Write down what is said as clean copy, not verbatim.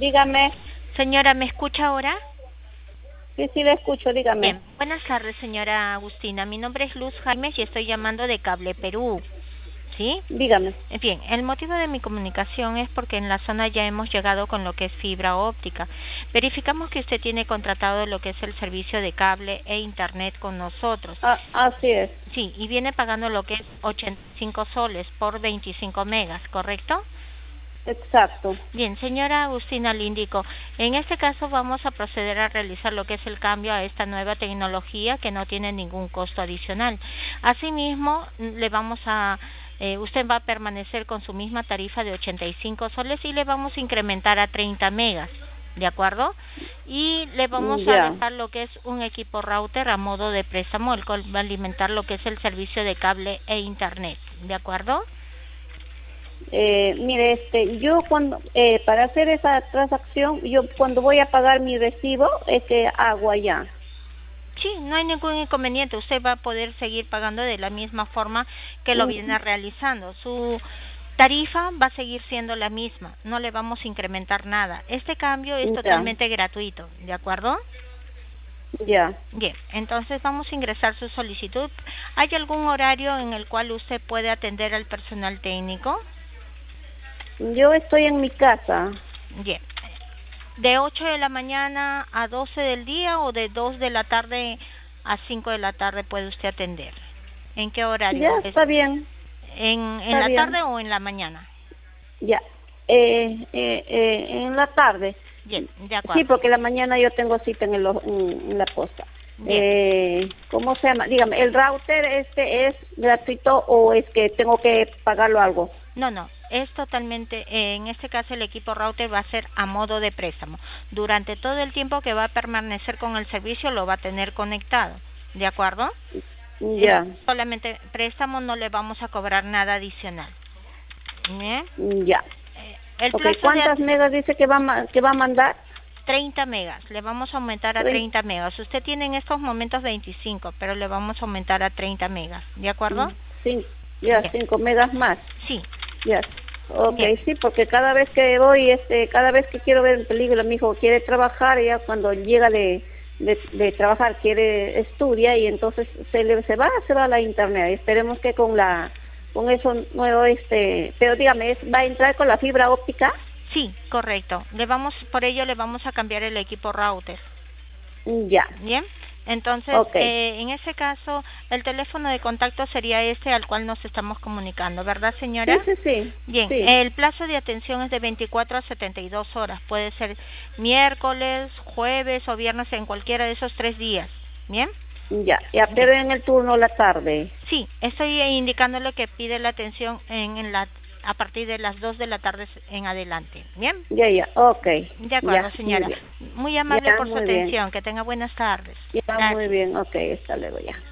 dígame. Señora, ¿me escucha ahora? Sí, sí, le escucho, dígame. Bien, buenas tardes, señora Agustina. Mi nombre es Luz Jaimes y estoy llamando de Cable Perú, ¿sí? Dígame. Bien, el motivo de mi comunicación es porque en la zona ya hemos llegado con lo que es fibra óptica. Verificamos que usted tiene contratado lo que es el servicio de cable e internet con nosotros. Así es. Sí, y viene pagando lo que es 85 soles por 25 megas, ¿correcto? Exacto. Bien, señora Agustina, le indico, en este caso vamos a proceder a realizar lo que es el cambio a esta nueva tecnología que no tiene ningún costo adicional. Asimismo, usted va a permanecer con su misma tarifa de 85 soles y le vamos a incrementar a 30 megas, ¿de acuerdo? Y le vamos a dejar lo que es un equipo router a modo de préstamo, el cual va a alimentar lo que es el servicio de cable e internet, ¿de acuerdo? Mire, yo para hacer esa transacción, yo cuando voy a pagar mi recibo, es que hago allá. Sí, no hay ningún inconveniente. Usted va a poder seguir pagando de la misma forma que lo viene realizando. Su tarifa va a seguir siendo la misma. No le vamos a incrementar nada. Este cambio es totalmente gratuito, ¿de acuerdo? Ya. Bien, entonces vamos a ingresar su solicitud. ¿Hay algún horario en el cual usted puede atender al personal técnico? Yo estoy en mi casa. Bien. ¿De 8 de la mañana a 12 del día o de 2 de la tarde a 5 de la tarde puede usted atender? ¿En qué horario? Ya, está bien. ¿En la tarde o en la mañana? Ya. En la tarde. Bien, de acuerdo. Sí, porque la mañana yo tengo cita en la posta. ¿Cómo se llama? Dígame, ¿el router es gratuito o es que tengo que pagarlo algo? No, es totalmente, en este caso el equipo router va a ser a modo de préstamo. Durante todo el tiempo que va a permanecer con el servicio lo va a tener conectado, ¿de acuerdo? Ya. Solamente préstamo, no le vamos a cobrar nada adicional. ¿Bien? Ya. ¿Cuántas megas dice que va a mandar? 30 megas, le vamos a aumentar a 30 megas. Usted tiene en estos momentos 25, pero le vamos a aumentar a 30 megas, ¿de acuerdo? Sí, ya, 5 megas más. Sí. Ya. Sí, porque cada vez que voy, cada vez que quiero ver película, mi hijo quiere trabajar, y ya cuando llega de trabajar estudia y entonces se va a la internet. Esperemos que con eso nuevo, pero dígame, ¿va a entrar con la fibra óptica? Sí, correcto. Por ello le vamos a cambiar el equipo router. Ya. Bien. Entonces, en ese caso, el teléfono de contacto sería al cual nos estamos comunicando, ¿verdad, señora? Sí. Bien, sí. El plazo de atención es de 24 a 72 horas. Puede ser miércoles, jueves o viernes, en cualquiera de esos 3 días. ¿Bien? Ya, pero en el turno la tarde. Sí, estoy indicándole que pide la atención a partir de las 2 de la tarde en adelante. ¿Bien? Ya, ok. De acuerdo, señora. Muy amable por su atención. Que tenga buenas tardes. Ya, muy bien, ok, hasta luego ya.